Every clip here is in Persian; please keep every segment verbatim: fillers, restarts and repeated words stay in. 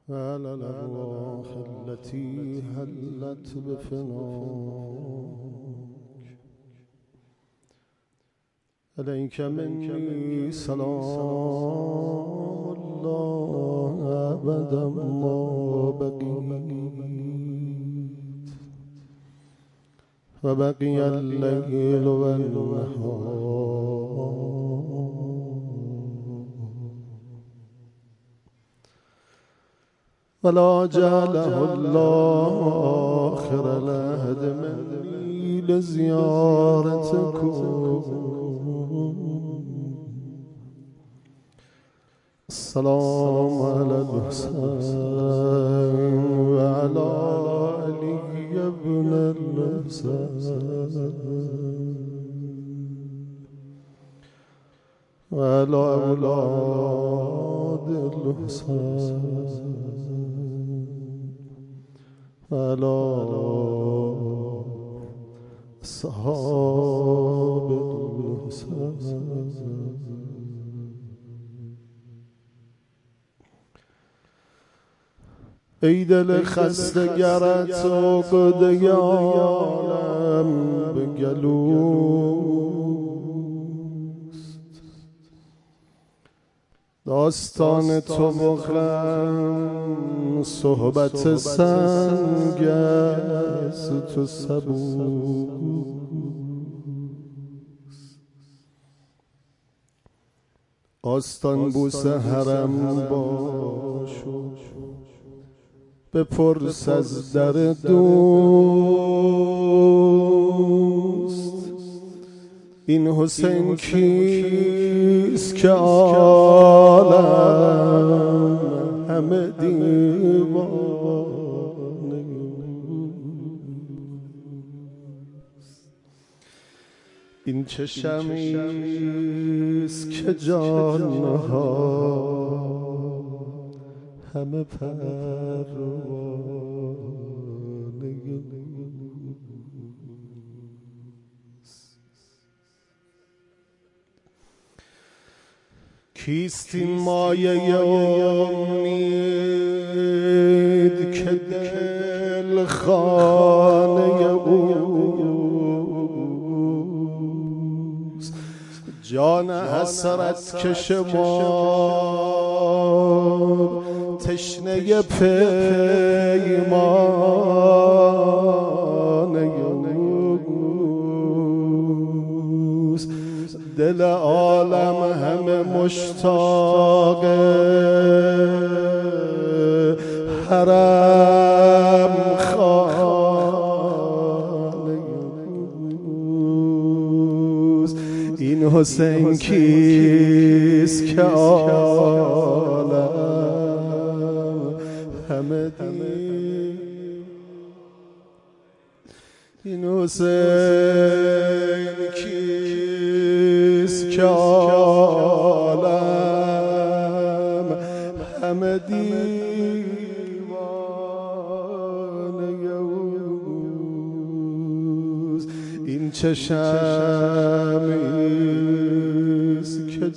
وعلى الأرواح التي هلت بفناك عليك مني سلام الله أبدا ما بقيت وبقي الليل والنهار ولا جعله الله آخر العهد مني لزيارتكم. السلام على الحسين وعلى علي بن الحسين وعلى أولاد الحسين وعلى أصحاب الحسين. ای دل خسته گرت و قده عالم به گلوست، داستان تو و غم صحبت سنگ است و سبوست. آستان بوس حرم باش بپرس از در دوست. این حسین کیست که عالم همه دیوانه اوست؟ این چه شمعیست که جانها همه پروانه اوست؟ کیست این مایه امید که دل خانه اوست؟ جان حسرت کش ما تشنه پیمانه اوست. دل عالم همه مشتاق حرم خانه اوست. این حسین کیست که عالم همه دی؟ این حسین کیست که عالم همه دیوانه اوست؟ این چه شمعیست که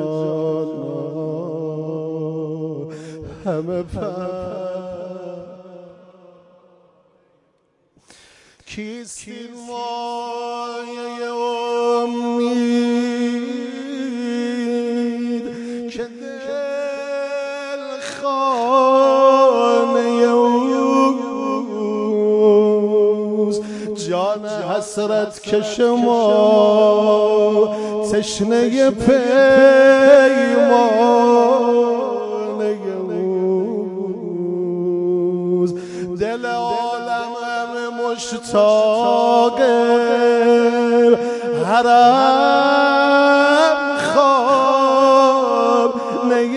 جانها همه پر؟ کیست این مایه امید که دل خانه اوست؟ جان حسرت کش ما تشنه پیمانه اوست. دل عالم مشتاق حرم خانه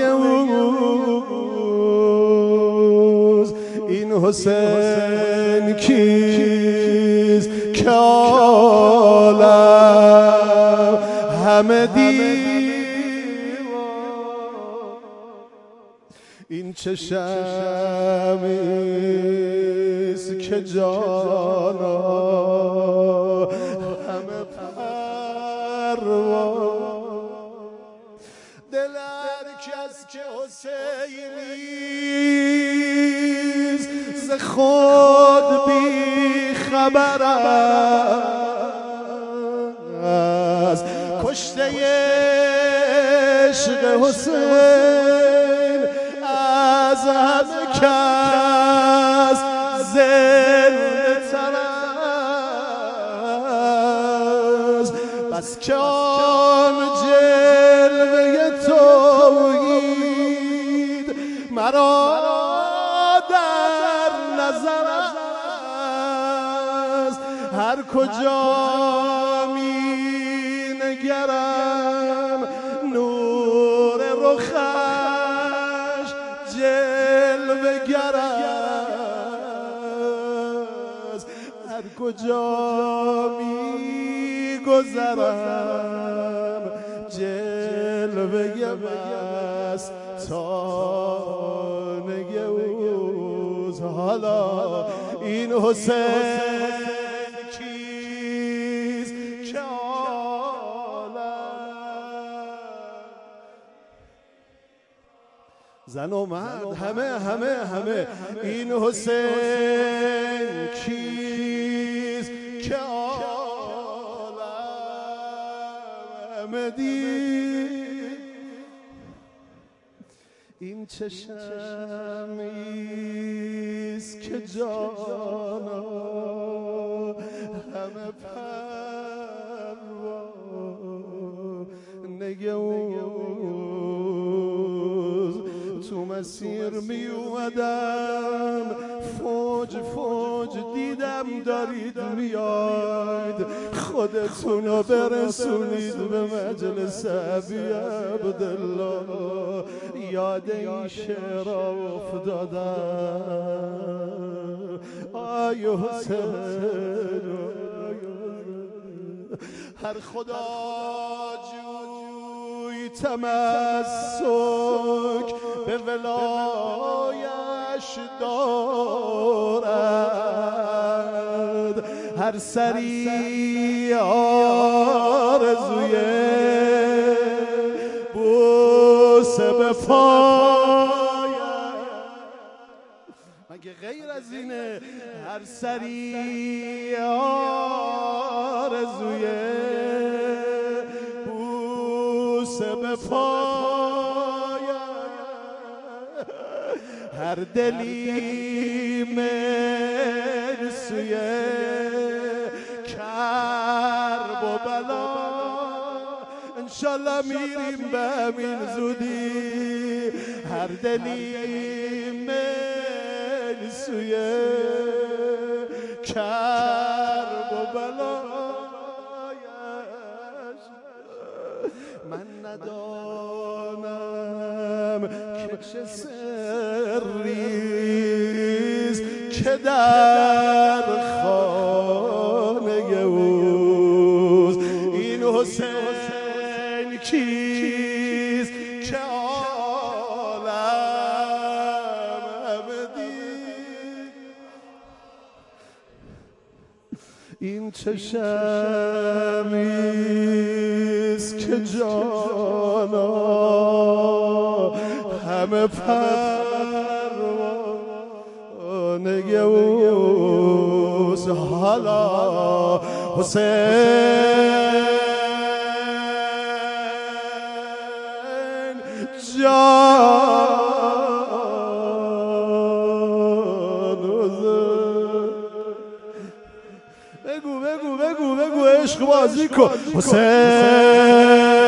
اوست. این حسین کیست که عالم همه این چه شمعیست که جانا همه پروان؟ دل هر کس که حسینی ز خود بی خبر است کشته عشق حسین از همه کس زنده تر است بس که آن جلوه توحید مرا در نظر است هر کجا می نگرم نور رخش جلوه گر است هر کجا می گذرم جلوه است تا نگه اوز حالا این حسین کیست که زن و مرد همه همه همه این حسین کیست که عالم دید این چشمیست که جانا همه پروانه تو مسیر می اومدم فوج فوج دیدم دارید میاید خودتونو برسونید به مجلس ابی عبدالله یاد این شعر افتادم آی حسین هر خدا جوی تمسک به ولایش دارد هر سری آرزوی بوسه به پای مگه غیر از اینه هر سری آرزوی بوسه به پای هر دلی میل سوی کرب و بلا انشالله میریم به همین زودی هر دلی میل سوی کرب و بلا من ندانم که چه سریست که در خانه اوست این حسین کیست که عالم دید این چشمیست که جانا همه پروانه اوست حالا حسین جان بگو بگو بگو بگو عشق بازی کن حسین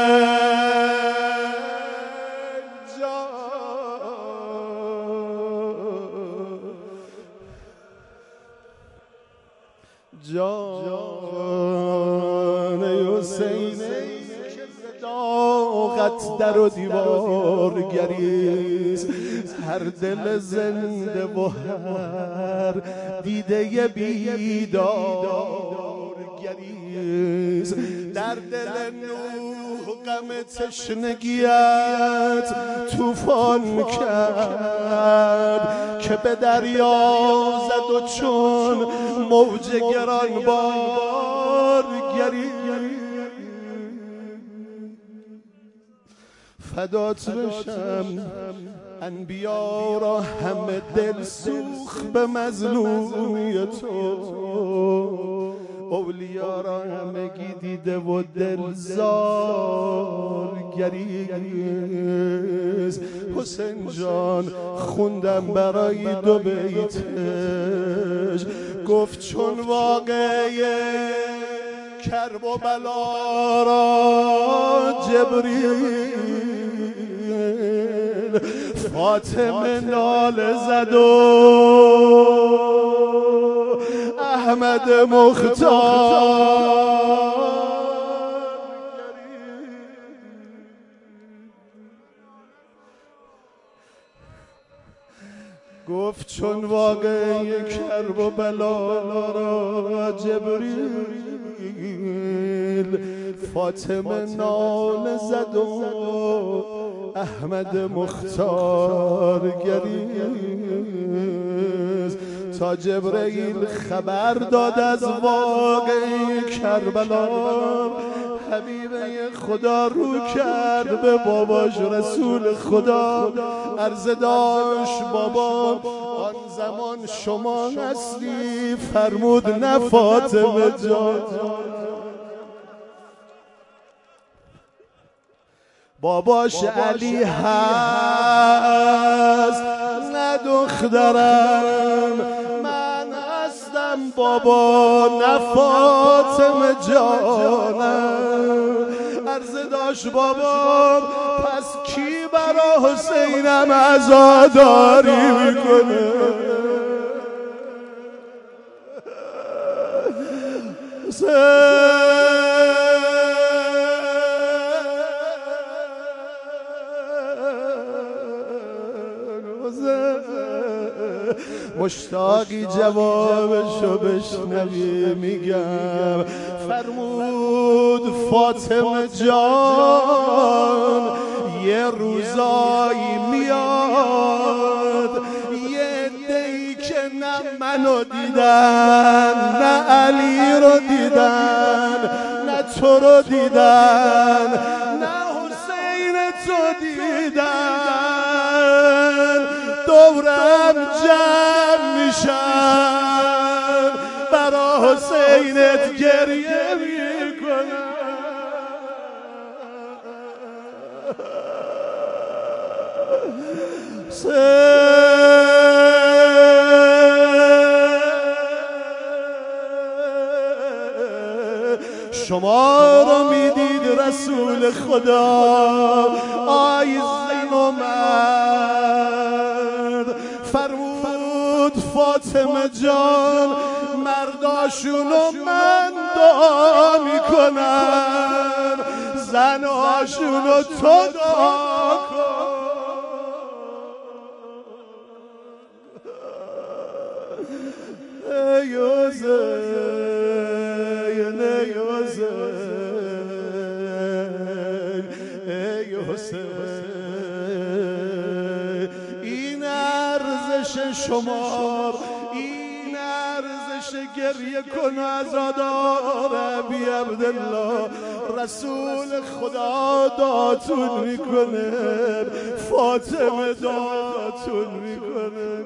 جان حسین که صداقت در و دیوار گریست هر دل زنده و هر دیده بیدار گریست در دل نوح غم تشنگیت طوفان کرد که به دریا زد و چون موج گران بار گریست فدات بشم انبیا را همه دل سوخت به مظلومی تو، اولیا را همگی دیده و دل زار گریز. حسین جان خوندم برای دو بیتش، گفت چون واقعه کرب و بلا را جبریل فاطمه ناله زد و احمد مختار. گفت چون واقعه کرب و بلا را جبریل فاطمه ناله زد و احمد مختار گریز. تا جبرئیل خبر داد از واقعه کربلا، حبیبه خدا رو کرد به باباش رسول خدا، عرضه داشت بابا آن زمان شما هستی؟ فرمود نه فاطمه جان. باباش علی هست نه دخترم، من هستم بابا نه فاطمه جانم. عرضه داشت بابا پس کی برا حسینم عزاداری میکنه؟ مشتاقی جوابشو بشنوی میگم. فرمود فاطمه جان یه روزایی میاد یه عده‌ای که نه منو دیدن نه علی رو دیدن نه تو رو دیدن نه حسین تو دیدن، دورم جمع میشن برا حسینت گریه میکنن. شما رو میدید رسول خدا آی زن و مرد، فرمود فاطمه جان مرداشونو من دعا میکنم زناشونو تو دعا کن. ای حسین ای حسین ای حسین، این ارزش شما، این ارزش گریه کن عزادار ابی عبدالله. رسول خدا داتون میکنه، فاطمه داتون میکنه.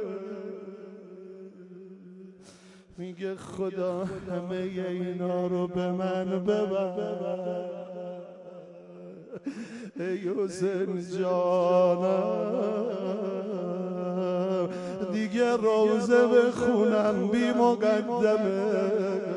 میگه خدا همه اینا رو به من ببر، ای حسین جانم دیگه روزه بخونم بی مقدمه.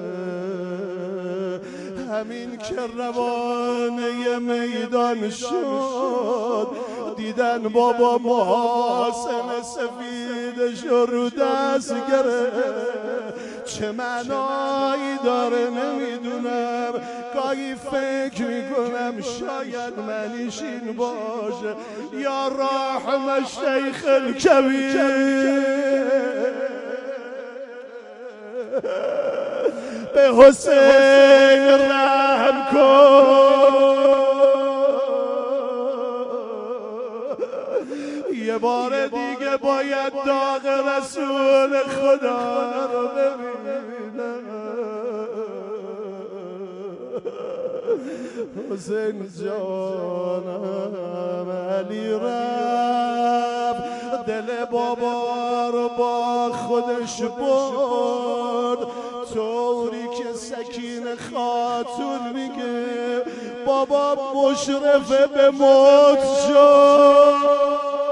همین که روانه میدان شد دیدن بابا محاسن سفیدش رو دست گرفت. چه معنایی داره نمیدونم، گاهی فکر میکنم شاید منیش این باشه یا رحم الشیخ الکبیر. به حسین رحم کن، یه بار دیگه باید داغ رسول خدا رو ببینم. حسین جانم علی رفت دل بابا رو با خودش برد طوری که سکینه خاتون میگه بابا مشرفه به موت شد.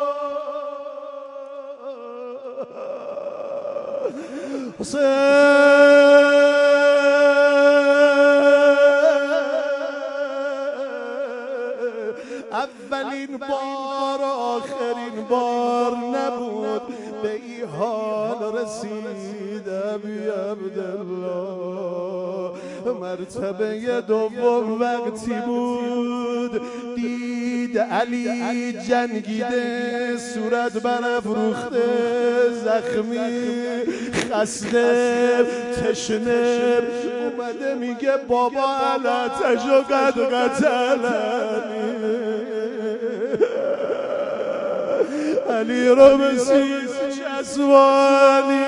اولین بار آخرین بار نبود به این حال رسیدم یا عبدالله. مرتبه دوم وقتی بود دید علی جنگیده صورت برافروخته زخمی خسته تشنه اومده میگه بابا علتش و قد قتلنی. علی رو بسید چسوانی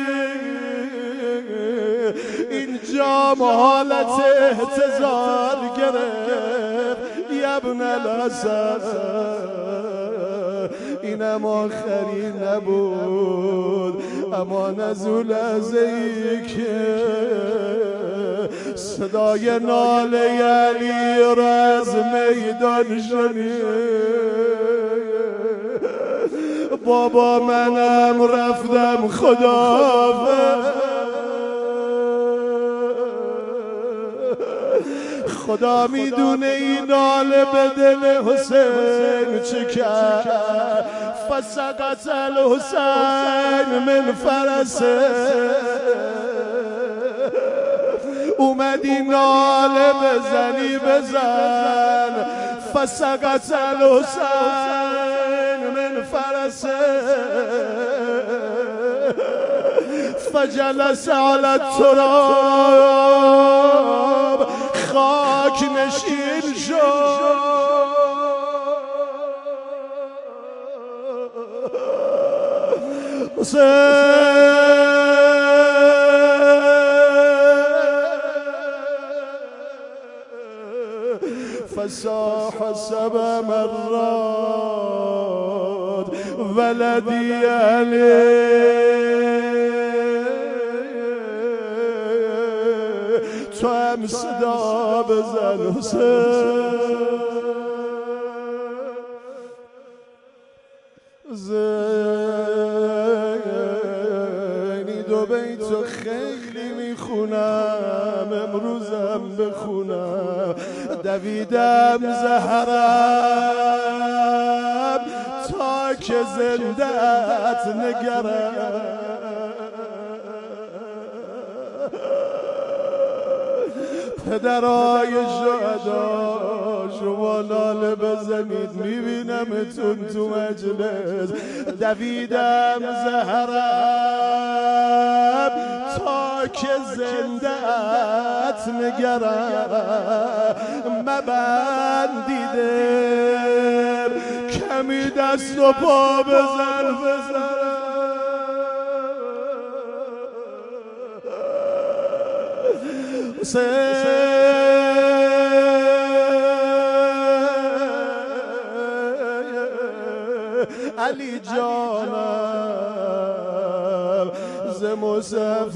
اینجا حالت احتضار گرفت ابن الحسن اینم آخری نبود اما نزول از ای که صدای ناله علی را از میدان شنید. بابا منم رفتم خداحافظ خدا میدونه این ناله به دل حسین چه کرد. فسقط الحسین من فرسه اومدی ناله بزنی بزن. فسقط الحسین من فرسه فجلس على التراب خاک نشین شد. فصاح سبع مرات ولدي عليه تو هم صدا بزن حسین. زینی دو بیتو خیلی میخونم امروزم بخونم. دویدم زهرم تا که زندت نگرم. پدرای شهدا شما ناله بزنید میبینمتون تو مجلس. دویدم زهرم تا که زندت نگرم. مبندیدم کمی دست و پا بزن بزن. علی جانم ز مصحف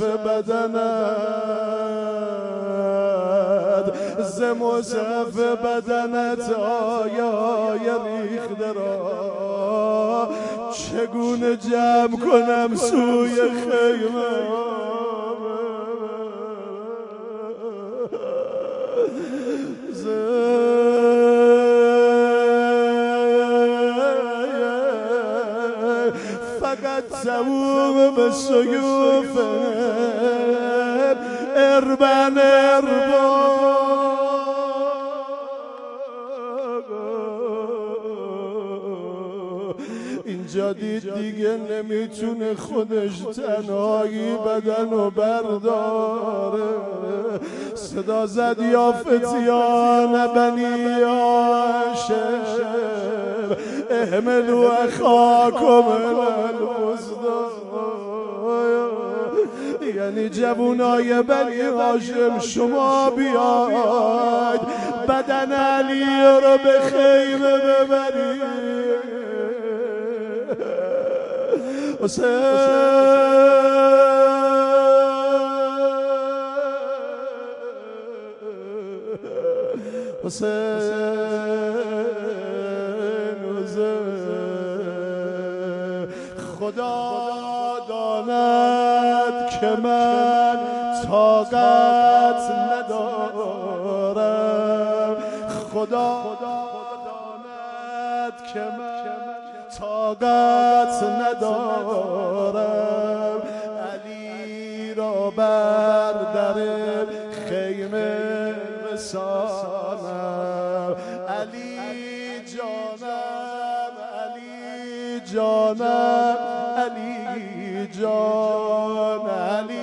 بدنت ز مصحف بدنت آیای ریخته را چگونه جمع کنم سوی خیمه. فقط سوم به سیوفم اربن اربا. اینجا دید دیگه نمیتونه خودش تنهایی بدن و برداره. صدا زد یا فتیان بنی هاشم احملوا اخاکم الوسطی. یعنی جوانای بنی هاشم شما بیاید بدن علی رو به خیمه ببری حسین حسین خدا داند که من طاقت ندارم خدا داند که من طاقت ندارم علی را بر در خیمه رسانم علی جانم علی جانم علی جان علی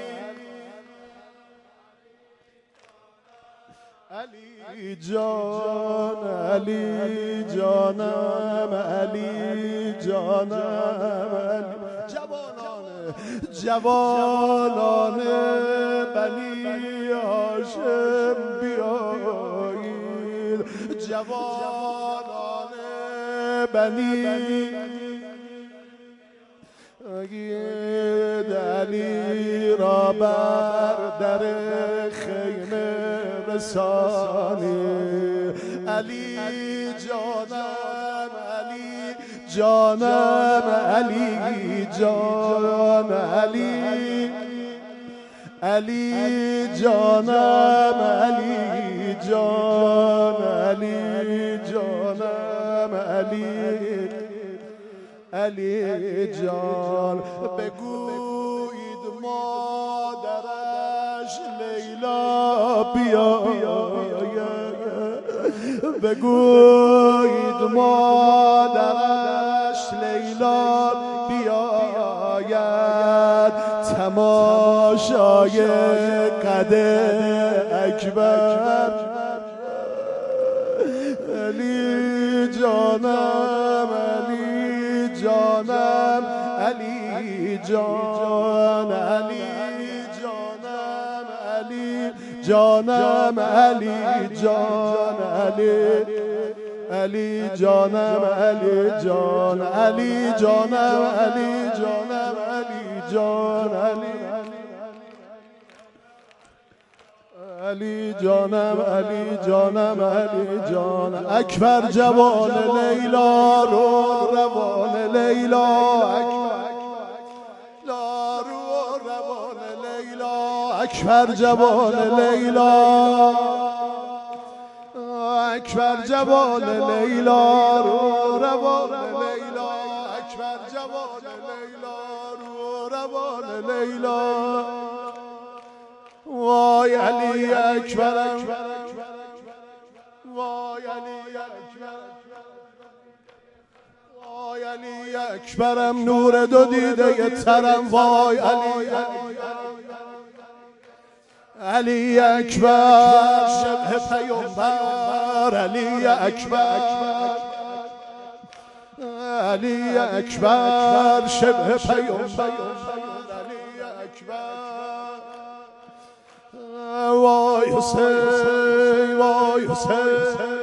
علی جان علی جانم علی جانم علی جوانان جوانان بنی هاشم بیایید جوانان بنی اگید علی را بر در خیمه رسانی علی جانم علی جانم علی جان علی علی جانم علی جان علی جانم علی علی جان بگویید مادرش لیلا بیاید بگویید مادرش لیلا بیاید تماشای قد اکبر علی جانم علی جانم علی جان علی جانم علی جانم علی جان علی علی جانم علی جان علی جانم علی جانم علی جان علی علی جانم علی جانم علی جان اکبر جوان لیلا رو روان لیلا رو روان لیلا اکبر جوان لیلا اکبر جوان لیلا رو روان لیلا اکبر جوان لیلا رو روان لیلا وای علی اکبرم وای علی اکبرم وای علی اکبرم نور دو دیده ترم وای علی علی اکبر شبه پیامبر علی اکبر علی اکبر شبه پیامبر علی اکبر وای حسین وای حسین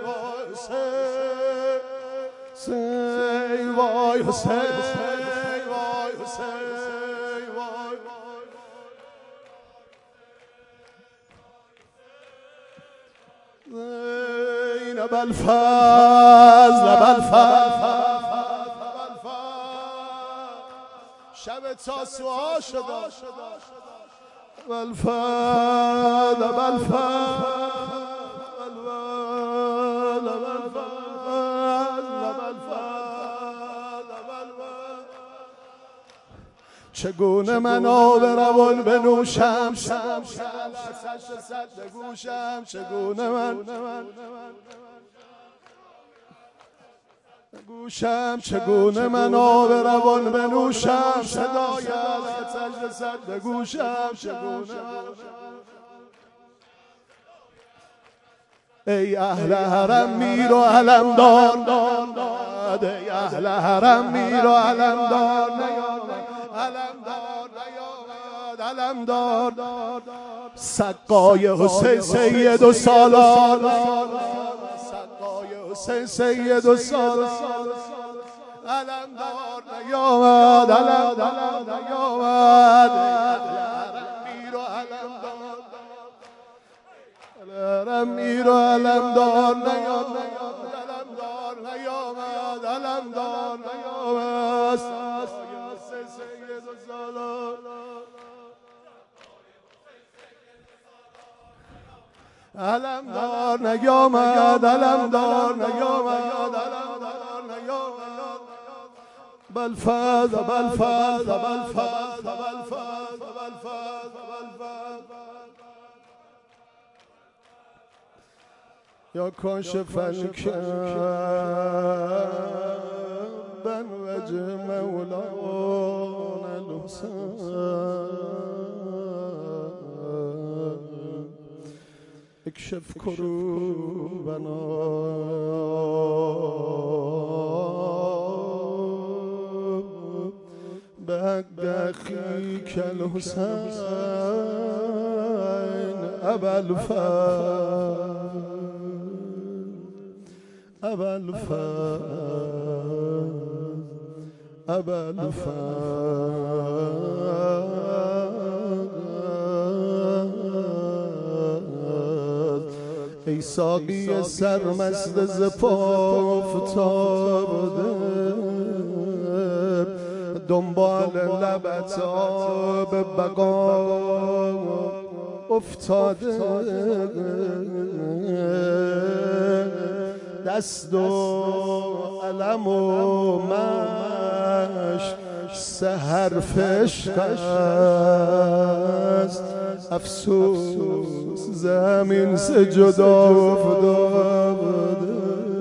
وای حسین وای حسین وای زینب الفضل بالفضل شب تاسوعا شد بالفضل بالفضل چگونه من آب روان بنوشم بگوشم چگونه من گوشم چگونه من آب روان بنوشم صدای آتش رسد به گوشم چگونه ای اهل حرم میر و علمدار داد ای اهل حرم میر و علمدار نیامد علمدار نیامد علمدار سقای حسین سید و سالار سقای حسین سید و سالار علمدار نیامد علمدار نیامد میر و علمدار میر و علمدار نیامد علمدار نیامد علمدار نیامد سید و سالار علمدار نیامد علمدار نیامد علمدار نیامد بالفضل بالفضل بالفضل بالفضل بالفضل یا کاشف الكرب وجه مولانا الحسین اکشف کروبنا بعد اخیک الحسین ابا الفضل ابا الفضل ابا الفضل ای ساقی سرمست ز پا افتاده دنبال لبت آب بقا افتاده دست و علم و مشت سه حرف عشق است افسوس زمین سے جدا افتاده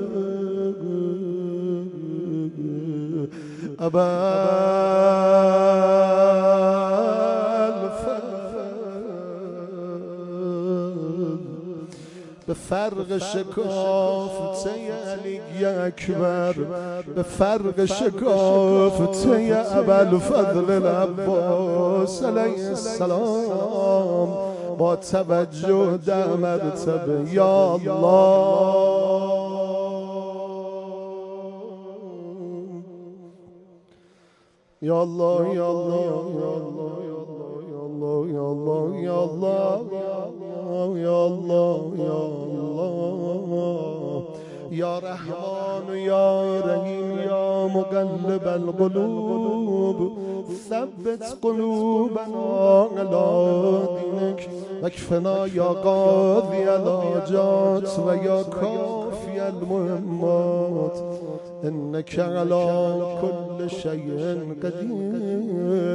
به فرق شکافته علی اکبر به فرق شکافته ابوالفضل العباس علیه السلام با توجه در مرتبه یا الله یا الله یا الله یا الله یا الله یا الله یا الله یا الله یا الله یا رحمان یا رحیم یا مقلب القلوب ثبت قلوبنا علی دینک واکفنا یا قاضی الحاجات و یا کافی المهمات انک علی کل شیء قدیر